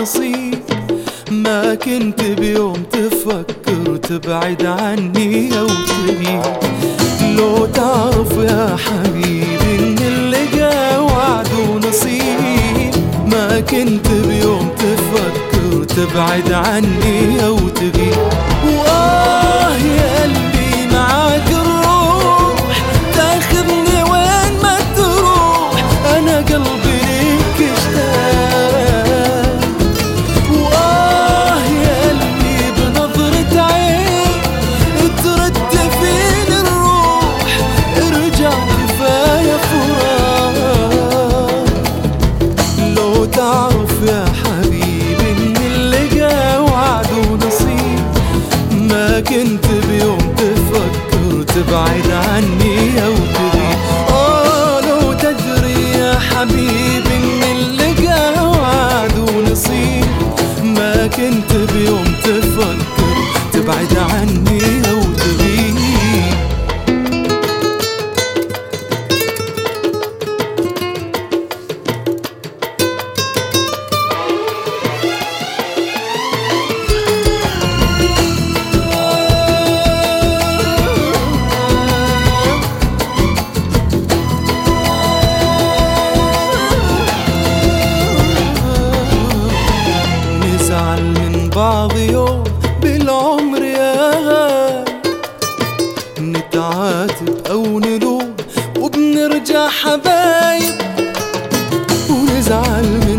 ونصيب. ما كنت بيوم تفكر تبعد عني أو تغيب. لو تعرف يا حبيبي إن اللقا وعد ونصيب. ما كنت بيوم تفكر تبعد عني أو تغيب. وآه يا قلبي معاك الروح تاخذني وين ما تروح. أنا قلبي ليك اشتاق. وآه يا قلبي بنظرة عين ترد فيني الروح. ارجع كفاية فراق. لو تعرف يا حبيبي إن اللقا وعد ونصيب. ما كنت بيوم تفكر تبعد عني أو تغيب. لو تدري يا حبيبي إن اللقا وعد ونصيب. ما كنت بيوم تفكر تبعد عني أو تغيب. بعض يوم بالعمر يا غالي. نتعاتب أو نلوم وبنرجع حبايب. ونزعل من